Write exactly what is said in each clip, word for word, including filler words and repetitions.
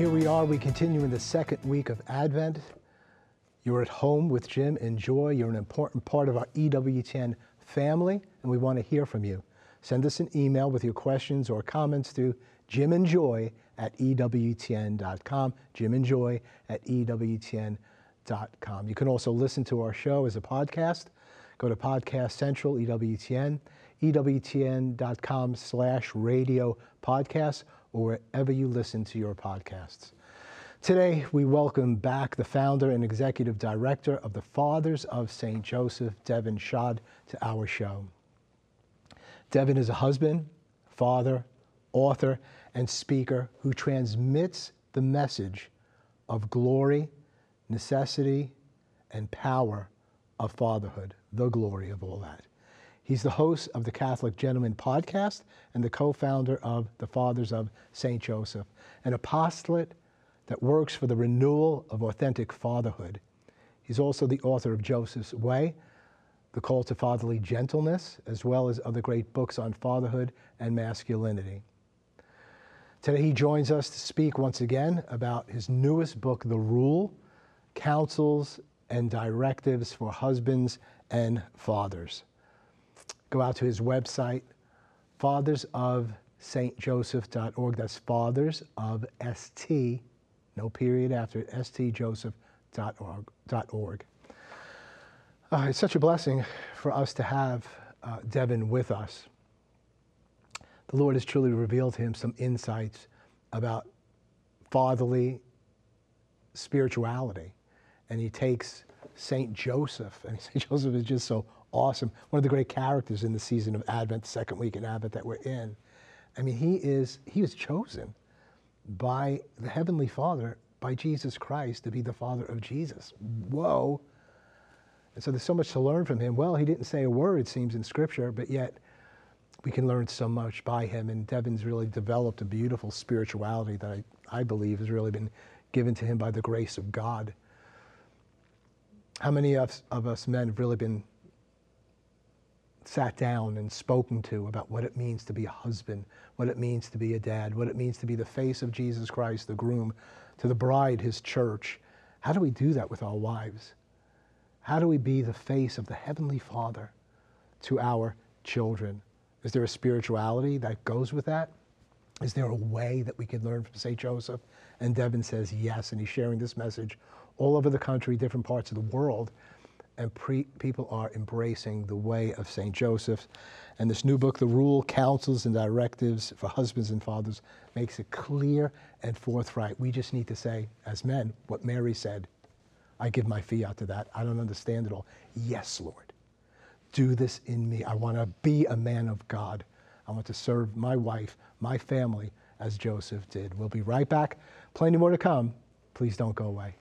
Here we are, we continue in the second week of Advent. You're at home with Jim and Joy. You're an important part of our E W T N family, and we want to hear from you. Send us an email with your questions or comments to jimandjoy at E W T N dot com, jimandjoy at E W T N dot com. You can also listen to our show as a podcast. Go to Podcast Central, E W T N, E W T N dot com slash radio podcast, or wherever you listen to your podcasts. Today, we welcome back the founder and executive director of the Fathers of Saint Joseph, Devin Schad, to our show. Devin is a husband, father, author, and speaker who transmits the message of glory, necessity, and power of fatherhood, the glory of all that. He's the host of the Catholic Gentleman podcast and the co-founder of the Fathers of Saint Joseph, an apostolate that works for the renewal of authentic fatherhood. He's also the author of Joseph's Way, The Call to Fatherly Gentleness, as well as other great books on fatherhood and masculinity. Today he joins us to speak once again about his newest book, The Rule, Counsels and Directives for Husbands and Fathers. Go out to his website, fathers of saint joseph dot org. That's fathers of st, no period after it, s t joseph dot org. Uh, it's such a blessing for us to have uh, Devin with us. The Lord has truly revealed to him some insights about fatherly spirituality. And he takes Saint Joseph, and Saint Joseph is just so awesome. One of the great characters in the season of Advent, the second week in Advent that we're in. I mean, he is, he was chosen by the Heavenly Father, by Jesus Christ, to be the father of Jesus. Whoa. And so there's so much to learn from him. Well, he didn't say a word, it seems, in Scripture, but yet we can learn so much by him. And Devin's really developed a beautiful spirituality that I, I believe has really been given to him by the grace of God. How many of, of us men have really been sat down and spoken to about what it means to be a husband, what it means to be a dad, what it means to be the face of Jesus Christ, the groom, to the bride, his church? How do we do that with our wives? How do we be the face of the Heavenly Father to our children? Is there a spirituality that goes with that? Is there a way that we could learn from Saint Joseph? And Devin says yes, and he's sharing this message all over the country, different parts of the world. And pre- people are embracing the way of Saint Joseph. And this new book, The Rule, Counsels and Directives for Husbands and Fathers, makes it clear and forthright. We just need to say, as men, what Mary said. I give my fiat to that. I don't understand it all. Yes, Lord. Do this in me. I want to be a man of God. I want to serve my wife, my family, as Joseph did. We'll be right back. Plenty more to come. Please don't go away.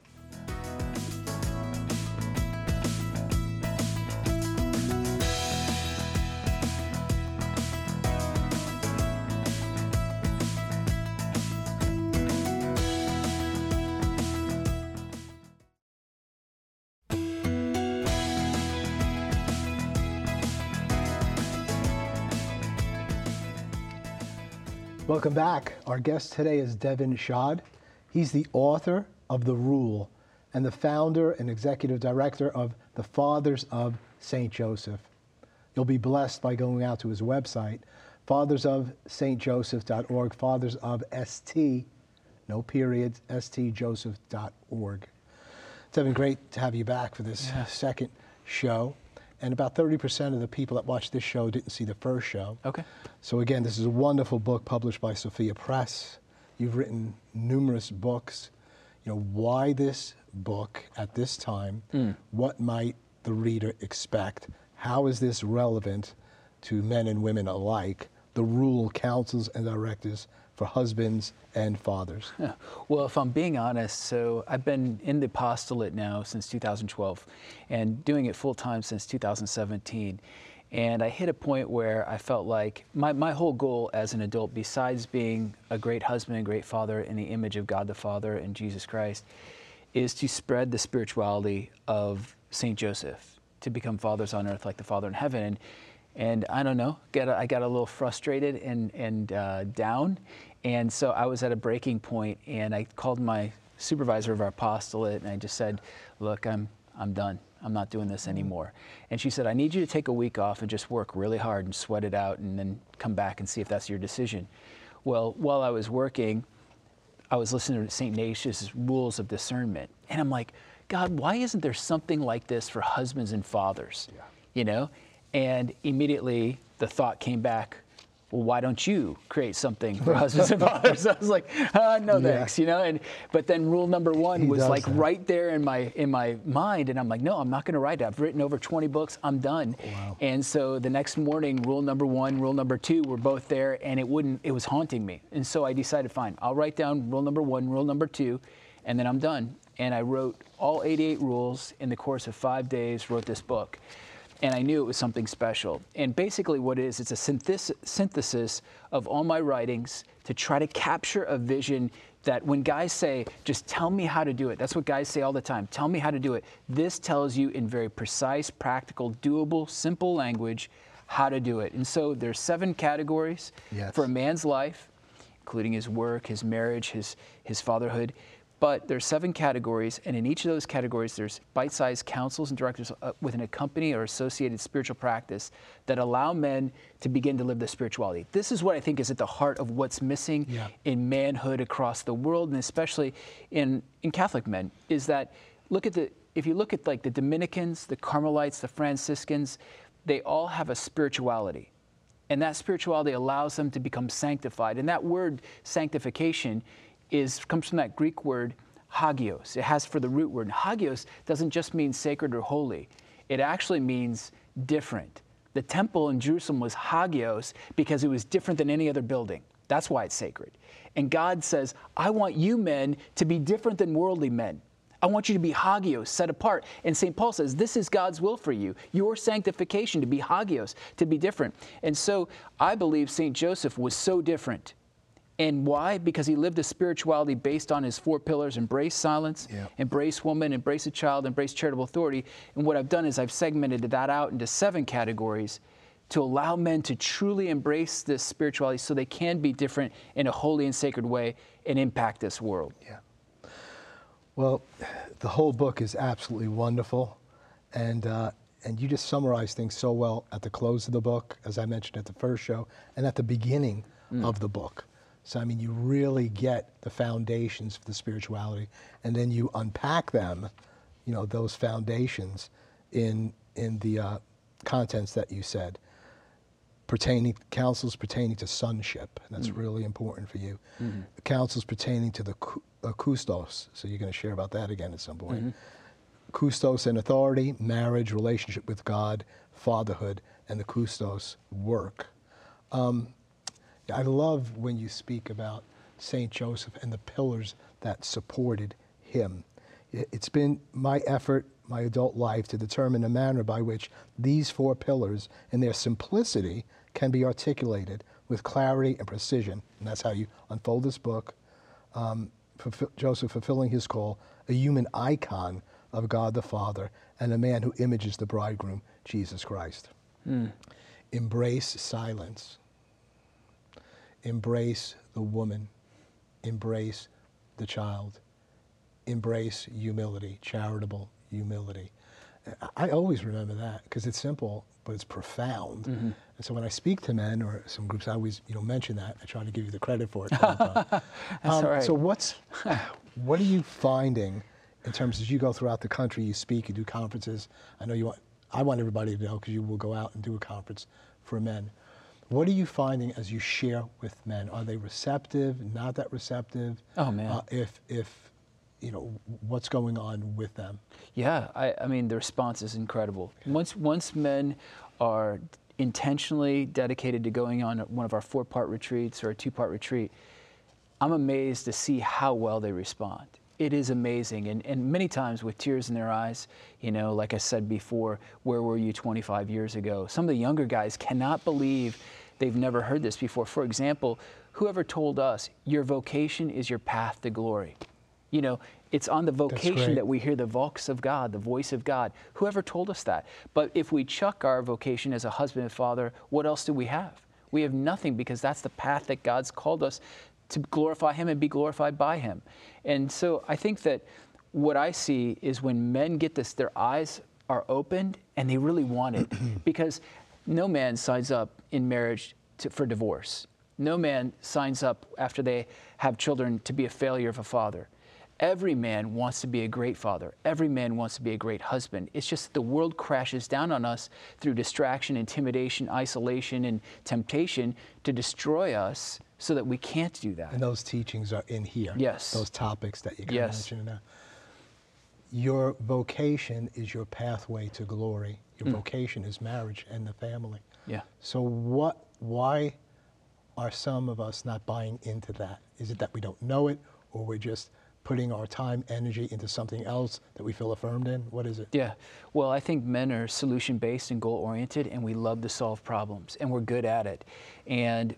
Welcome back. Our guest today is Devin Schad. He's the author of The Rule and the founder and executive director of the Fathers of Saint Joseph. You'll be blessed by going out to his website, fathers of saint joseph dot org, fathers of st, no periods, s t joseph dot org. Devin, great to have you back for this yeah. second show. And about thirty percent of the people that watched this show didn't see the first show. Okay. So again, this is a wonderful book published by Sophia Press. You've written numerous books. You know, why this book at this time? Mm. What might the reader expect? How is this relevant to men and women alike? The Rule, Counsels and Directives for Husbands and Fathers. Yeah. Well, if I'm being honest, so I've been in the apostolate now since two thousand twelve and doing it full time since two thousand seventeen. And I hit a point where I felt like my, my whole goal as an adult, besides being a great husband and great father in the image of God the Father and Jesus Christ, is to spread the spirituality of Saint Joseph, to become fathers on earth like the Father in heaven. And And I don't know, get a, I got a little frustrated and, and uh, down. And so I was at a breaking point, and I called my supervisor of our apostolate, and I just said, look, I'm, I'm done. I'm not doing this anymore. And she said, I need you to take a week off and just work really hard and sweat it out and then come back and see if that's your decision. Well, while I was working, I was listening to Saint Ignatius' Rules of Discernment. And I'm like, God, why isn't there something like this for husbands and fathers? Yeah. You know? And immediately the thought came back, well, why don't you create something for husbands and fathers? I was like, uh, no yeah. thanks, you know. And but then rule number one He was like that. right there in my in my mind, and I'm like, no, I'm not going to write it. I've written over twenty books. I'm done. Wow. And so the next morning, rule number one, rule number two were both there, and it wouldn't. It was haunting me. And so I decided, fine, I'll write down rule number one, rule number two, and then I'm done. And I wrote all eighty-eight rules in the course of five days. Wrote this book. And I knew it was something special. And basically what it is, it's a synthesis, synthesis of all my writings to try to capture a vision that when guys say, just tell me how to do it, that's what guys say all the time, tell me how to do it. This tells you in very precise, practical, doable, simple language how to do it. And so there's seven categories yes. for a man's life, including his work, his marriage, his, his fatherhood. But there's seven categories, and in each of those categories, there's bite-sized counsels and directives uh, within a company or associated spiritual practice that allow men to begin to live their spirituality. This is what I think is at the heart of what's missing yeah. in manhood across the world, and especially in, in Catholic men, is that look at the, if you look at like the Dominicans, the Carmelites, the Franciscans, they all have a spirituality. And that spirituality allows them to become sanctified. And that word sanctification is comes from that Greek word hagios. It has for the root word. Hagios doesn't just mean sacred or holy. It actually means different. The temple in Jerusalem was hagios because it was different than any other building. That's why it's sacred. And God says, I want you men to be different than worldly men. I want you to be hagios, set apart. And Saint Paul says, this is God's will for you, your sanctification, to be hagios, to be different. And so I believe Saint Joseph was so different. And why? Because he lived a spirituality based on his four pillars: embrace silence, yeah. embrace woman, embrace a child, embrace charitable authority. And what I've done is I've segmented that out into seven categories to allow men to truly embrace this spirituality so they can be different in a holy and sacred way and impact this world. Yeah. Well, the whole book is absolutely wonderful. And, uh, and you just summarize things so well at the close of the book, as I mentioned at the first show, and at the beginning mm. of the book. So, I mean, you really get the foundations for the spirituality, and then you unpack them, you know, those foundations in in the uh, contents that you said, pertaining, counsels pertaining to sonship, and that's mm. really important for you. Mm-hmm. The counsels pertaining to the uh, kustos, so you're going to share about that again at some point. Mm-hmm. Kustos and authority, marriage, relationship with God, fatherhood, and the kustos work. Um, I love when you speak about Saint Joseph and the pillars that supported him. It's been my effort, my adult life, to determine the manner by which these four pillars, in their simplicity, can be articulated with clarity and precision. And that's how you unfold this book. Um, fulfill, Joseph fulfilling his call, a human icon of God the Father, and a man who images the bridegroom, Jesus Christ. Mm. Embrace silence. Embrace the woman, embrace the child, embrace humility, charitable humility. I always remember that because it's simple, but it's profound. Mm-hmm. And so when I speak to men or some groups, I always, you know, mention that. I try to give you the credit for it. That's um, all right. So what's, what are you finding in terms as you go throughout the country, you speak, you do conferences? I know you want, I want everybody to know because you will go out and do a conference for men. What are you finding as you share with men? Are they receptive, not that receptive? Oh, man. Uh, if, if, you know, what's going on with them? Yeah, I, I mean, the response is incredible. Once, once men are intentionally dedicated to going on one of our four-part retreats or a two-part retreat, I'm amazed to see how well they respond. It is amazing, and, and many times with tears in their eyes, you know, like I said before, where were you twenty-five years ago? Some of the younger guys cannot believe they've never heard this before. For example, whoever told us, your vocation is your path to glory. You know, it's on the vocation great. that we hear the vox of God, the voice of God. Whoever told us that? But if we chuck our vocation as a husband and father, what else do we have? We have nothing, because that's the path that God's called us to glorify him and be glorified by him. And so I think that what I see is when men get this, their eyes are opened and they really want it. Because no man signs up in marriage to, for divorce. No man signs up after they have children to be a failure of a father. Every man wants to be a great father. Every man wants to be a great husband. It's just that the world crashes down on us through distraction, intimidation, isolation, and temptation to destroy us so that we can't do that. And those teachings are in here. Yes. Those topics that you kind Yes. of mentioned now. Your vocation is your pathway to glory. Your Mm. vocation is marriage and the family. Yeah. So what, why are some of us not buying into that? Is it that we don't know it, or we're just putting our time, energy into something else that we feel affirmed in? What is it? Yeah. Well, I think men are solution-based and goal-oriented, and we love to solve problems, and we're good at it. And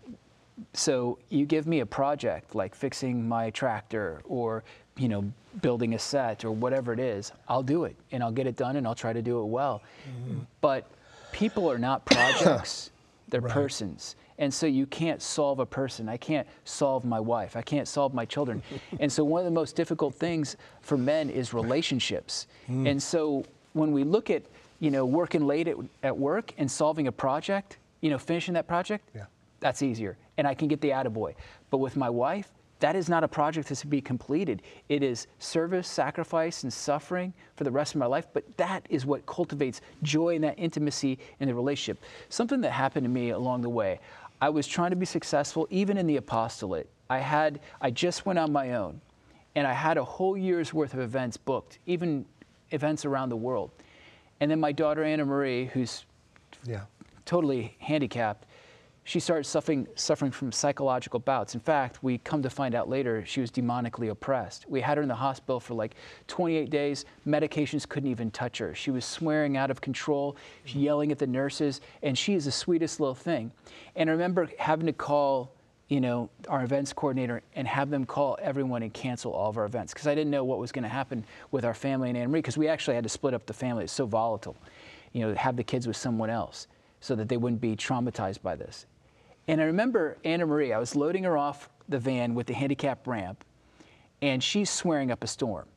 so you give me a project like fixing my tractor, or, you know, building a set, or whatever it is, I'll do it, and I'll get it done, and I'll try to do it well. Mm-hmm. But people are not projects, they're Right. persons. And so you can't solve a person. I can't solve my wife. I can't solve my children. And so one of the most difficult things for men is relationships. Mm. And so when we look at, you know, working late at, at work and solving a project, you know, finishing that project, yeah. that's easier. And I can get the attaboy. But with my wife, that is not a project that's to be completed. It is service, sacrifice, and suffering for the rest of my life. But that is what cultivates joy and that intimacy in the relationship. Something that happened to me along the way. I was trying to be successful, even in the apostolate. I had, I just went on my own, and I had a whole year's worth of events booked, even events around the world. And then my daughter, Anna Marie, who's Yeah. totally handicapped, she started suffering, suffering from psychological bouts. In fact, we come to find out later she was demonically oppressed. We had her in the hospital for like twenty-eight days. Medications couldn't even touch her. She was swearing out of control, yelling at the nurses, and she is the sweetest little thing. And I remember having to call, you know, our events coordinator and have them call everyone and cancel all of our events, because I didn't know what was going to happen with our family and Anna Marie, because we actually had to split up the family. It's so volatile, you know, have the kids with someone else so that they wouldn't be traumatized by this. And I remember Anna Marie, I was loading her off the van with the handicap ramp, and she's swearing up a storm.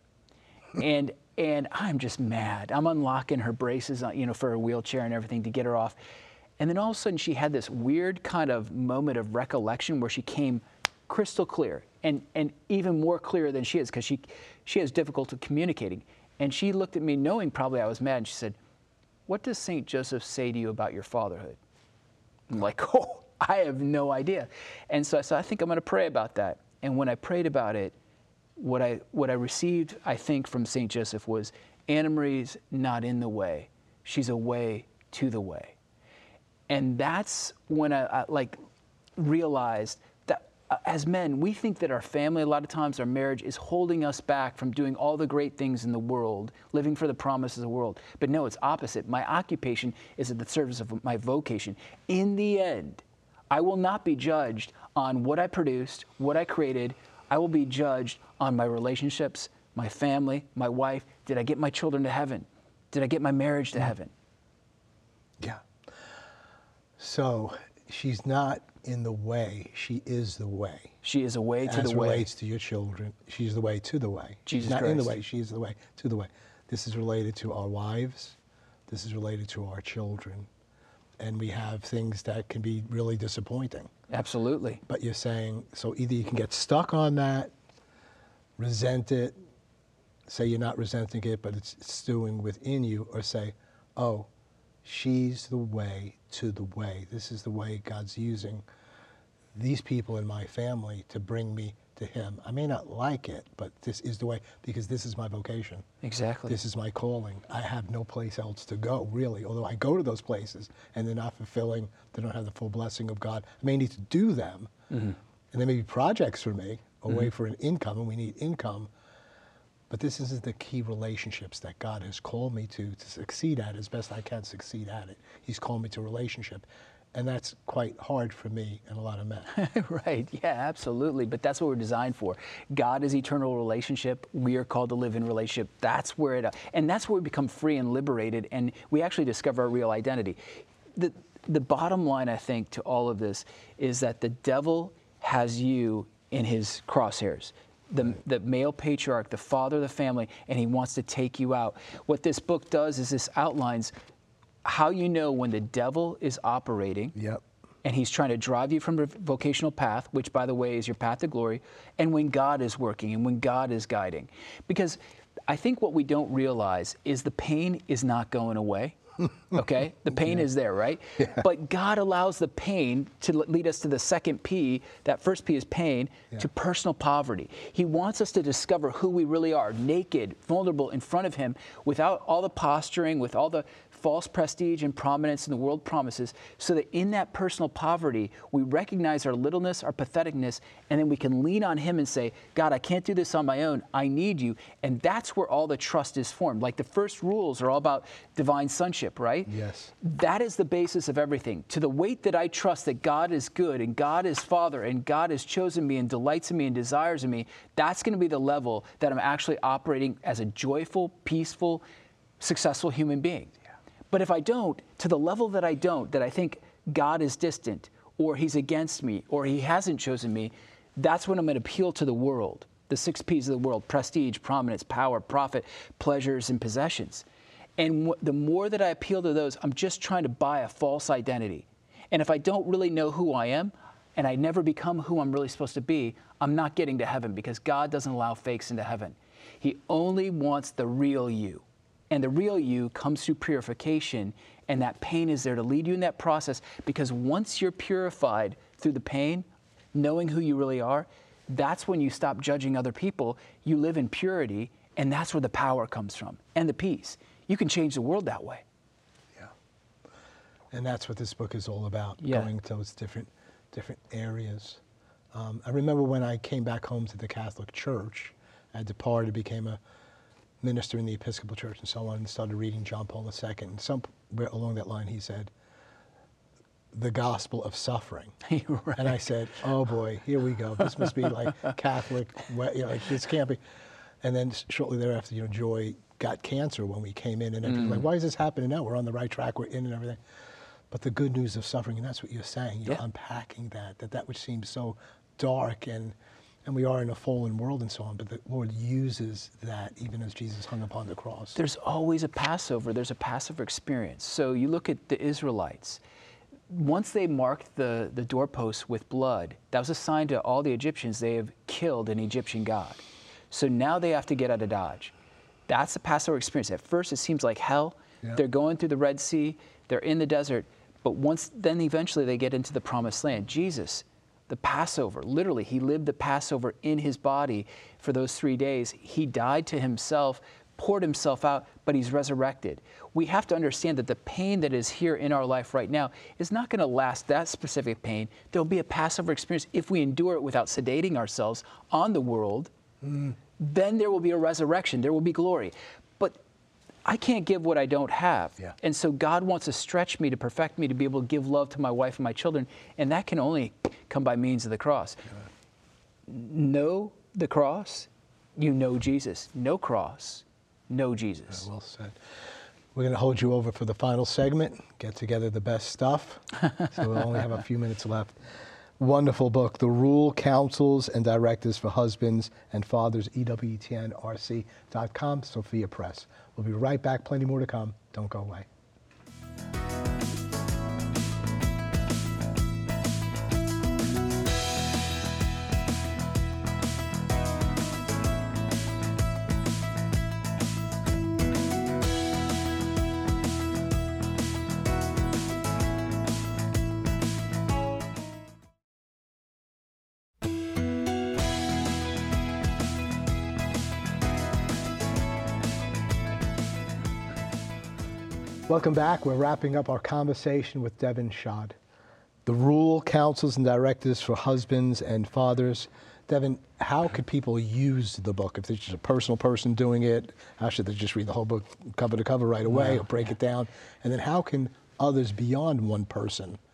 and and I'm just mad. I'm unlocking her braces, you know, for her wheelchair and everything to get her off. And then all of a sudden she had this weird kind of moment of recollection where she came crystal clear, and, and even more clear than she is, because she, she has difficulty communicating. And she looked at me knowing probably I was mad, and she said, "What does Saint Joseph say to you about your fatherhood?" I'm like, oh, I have no idea. And so I said, I think I'm going to pray about that. And when I prayed about it, what I, what I received, I think, from Saint Joseph was, Anna Marie's not in the way. She's a way to the way. And that's when I, I like realized that uh, as men, we think that our family, a lot of times our marriage, is holding us back from doing all the great things in the world, living for the promises of the world. But no, it's opposite. My occupation is at the service of my vocation. In the end, I will not be judged on what I produced, what I created. I will be judged on my relationships, my family, my wife. Did I get my children to heaven? Did I get my marriage to heaven? Yeah. So she's not in the way. She is the way. She is a way to As the way. relates to your children, she's the way to the way. Jesus she's not in the Christ. way. She's the way to the way. This is related to our wives. This is related to our children. And we have things that can be really disappointing. Absolutely. But you're saying, so either you can get stuck on that, resent it, say you're not resenting it, but it's stewing within you, or say, oh, she's the way to the way. This is the way God's using these people in my family to bring me to him. I may not like it, but this is the way, because this is my vocation. Exactly. This is my calling. I have no place else to go, really, although I go to those places and they're not fulfilling, they don't have the full blessing of God. I may need to do them, mm-hmm. and there may be projects for me, a way mm-hmm. for an income, and we need income, but this is the key relationships that God has called me to, to succeed at as best I can succeed at it. He's called me to relationship. And that's quite hard for me and a lot of men. Right, yeah, absolutely. But that's what we're designed for. God is eternal relationship. We are called to live in relationship. That's where it, and that's where we become free and liberated, and we actually discover our real identity. The, the bottom line, I think, to all of this is that the devil has you in his crosshairs. The, right. the male patriarch, the father of the family, and he wants to take you out. What this book does is this outlines how you know when the devil is operating, yep. and he's trying to drive you from the vocational path, which, by the way, is your path to glory, and when God is working and when God is guiding. Because I think what we don't realize is the pain is not going away. Okay? The pain yeah. is there, right? Yeah. But God allows the pain to lead us to the second P. That first P is pain, yeah. to personal poverty. He wants us to discover who we really are, naked, vulnerable in front of him, without all the posturing, with all the false prestige and prominence in the world promises, so that in that personal poverty, we recognize our littleness, our patheticness, and then we can lean on him and say, God, I can't do this on my own. I need you. And that's where all the trust is formed. Like the first rules are all about divine sonship, right? Yes. That is the basis of everything. To the weight that I trust that God is good and God is Father and God has chosen me and delights in me and desires in me, that's going to be the level that I'm actually operating as a joyful, peaceful, successful human being. But if I don't, to the level that I don't, that I think God is distant, or he's against me, or he hasn't chosen me, that's when I'm going to appeal to the world, the six P's of the world: prestige, prominence, power, profit, pleasures, and possessions. And w- the more that I appeal to those, I'm just trying to buy a false identity. And if I don't really know who I am, and I never become who I'm really supposed to be, I'm not getting to heaven, because God doesn't allow fakes into heaven. He only wants the real you. And the real you comes through purification, and that pain is there to lead you in that process, because once you're purified through the pain, knowing who you really are, that's when you stop judging other people. You live in purity, and that's where the power comes from, and the peace. You can change the world that way. Yeah. And that's what this book is all about, yeah. going to those different, different areas. Um, I remember when I came back home to the Catholic Church, I departed, became a minister in the Episcopal Church and so on, and started reading John Paul the Second. And somewhere along that line, he said, the gospel of suffering. Right. And I said, oh boy, here we go. This must be like Catholic, you know, like this can't be. And then shortly thereafter, you know, Joy got cancer when we came in, and everything. Mm. Like, why is this happening now? We're on the right track, we're in and everything. But the good news of suffering, and that's what you're saying, you're yeah. unpacking that, that that which seems so dark, and and we are in a fallen world and so on, but the Lord uses that even as Jesus hung upon the cross. There's always a Passover. There's a Passover experience. So you look at the Israelites. Once they marked the, the doorposts with blood, that was a sign to all the Egyptians they have killed an Egyptian god. So now they have to get out of Dodge. That's the Passover experience. At first it seems like hell. Yeah. They're going through the Red Sea. They're in the desert. But once, then eventually they get into the Promised Land. Jesus, the Passover, literally, he lived the Passover in his body for those three days. He died to himself, poured himself out, but he's resurrected. We have to understand that the pain that is here in our life right now is not going to last, that specific pain. There'll be a Passover experience if we endure it without sedating ourselves on the world. Mm. Then there will be a resurrection. There will be glory. But I can't give what I don't have. Yeah. And so God wants to stretch me, to perfect me, to be able to give love to my wife and my children. And that can only come by means of the cross. Yeah. Know the cross, you know Jesus. No cross, know Jesus. Yeah, well said. We're going to hold you over for the final segment, get together the best stuff. So we'll only have a few minutes left. Wonderful book, The Rule, Counsels, and Directives for Husbands and Fathers, E W T N R C dot com, Sophia Press. We'll be right back. Plenty more to come. Don't go away. Welcome back. We're wrapping up our conversation with Devin Schad. The Rule, Counsels, and Directives for Husbands and Fathers. Devin, how could people use the book? If there's just a personal person doing it, how should they just read the whole book cover to cover right away, wow. or break yeah. it down? And then how can others beyond one person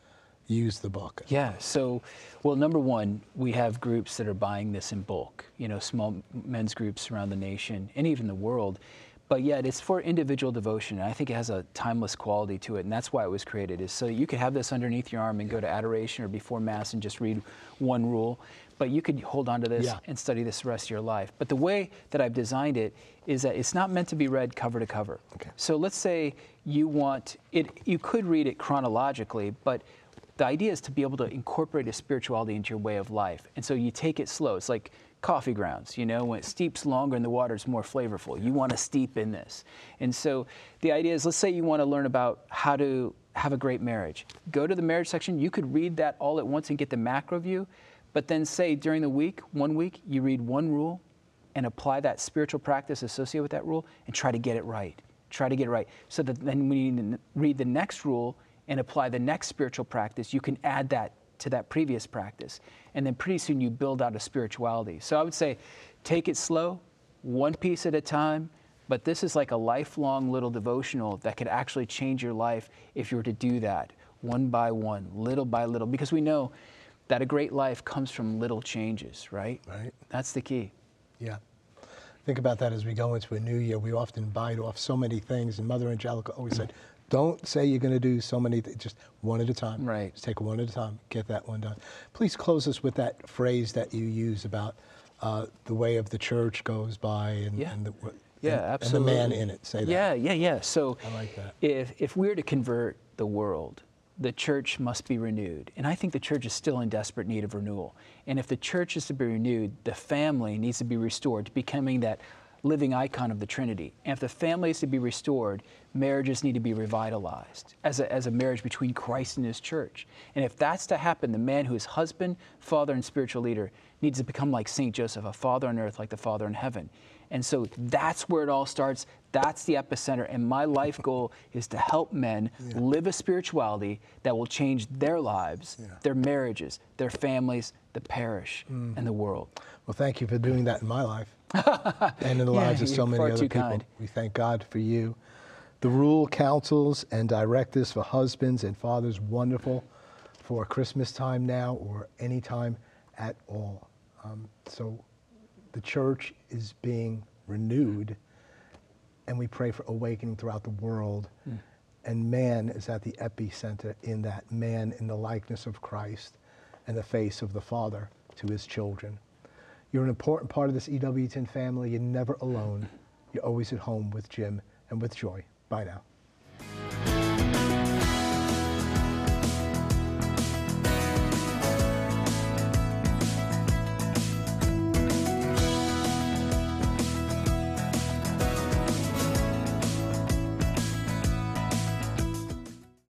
use the book? Yeah. So, well, number one, we have groups that are buying this in bulk, you know, small men's groups around the nation and even the world. But yet it's for individual devotion. And I think it has a timeless quality to it. And that's why it was created, is so you could have this underneath your arm and go to adoration or before Mass and just read one rule. But you could hold on to this Yeah. and study this the rest of your life. But the way that I've designed it is that it's not meant to be read cover to cover. Okay. So let's say you want it, you could read it chronologically, but the idea is to be able to incorporate a spirituality into your way of life. And so you take it slow. It's like coffee grounds, you know, when it steeps longer and the water is more flavorful. You want to steep in this. And so the idea is, let's say you want to learn about how to have a great marriage. Go to the marriage section. You could read that all at once and get the macro view. But then say during the week, one week, you read one rule and apply that spiritual practice associated with that rule and try to get it right. Try to get it right. So that then when you read the next rule and apply the next spiritual practice, you can add that to that previous practice. And then pretty soon you build out a spirituality. So I would say take it slow, one piece at a time, but this is like a lifelong little devotional that could actually change your life if you were to do that one by one, little by little, because we know that a great life comes from little changes, right? Right. That's the key. Yeah. Think about that as we go into a new year. We often bite off so many things, and Mother Angelica always said, don't say you're going to do so many things, just one at a time. Right. Just take one at a time, get that one done. Please close us with that phrase that you use about uh, the way of the church goes by and, Yeah. and, the, Yeah, and, absolutely. and the man in it. Say that. Yeah, yeah, yeah. So I like that. if if we're to convert the world, the church must be renewed. And I think the church is still in desperate need of renewal. And if the church is to be renewed, the family needs to be restored to becoming that living icon of the Trinity. And if the family is to be restored, marriages need to be revitalized as a, as a marriage between Christ and his church. And if that's to happen, the man who is husband, father, and spiritual leader needs to become like Saint Joseph, a father on earth like the Father in heaven. And so that's where it all starts. That's the epicenter. And my life goal is to help men yeah. live a spirituality that will change their lives, yeah. their marriages, their families, the parish, mm. and the world. Well, thank you for doing that in my life and in the yeah, lives of so many other people. Kind. We thank God for you. The rule, counsels, and directives for husbands and fathers, wonderful for Christmas time now or any time at all. Um, so the church is being renewed, and we pray for awakening throughout the world. Mm. And man is at the epicenter in that, man in the likeness of Christ and the face of the Father to his children. You're an important part of this E W ten family. You're never alone. You're always at home with Jim and with Joy. Bye now.